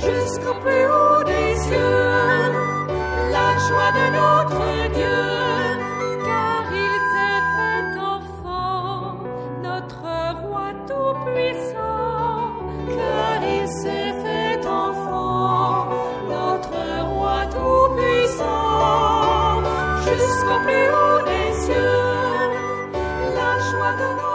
jusqu'au plus haut des cieux, la joie de notre Dieu, car il s'est fait enfant, notre roi tout-puissant, car il s'est fait enfant, notre roi tout-puissant, jusqu'au plus haut des cieux, la joie de notre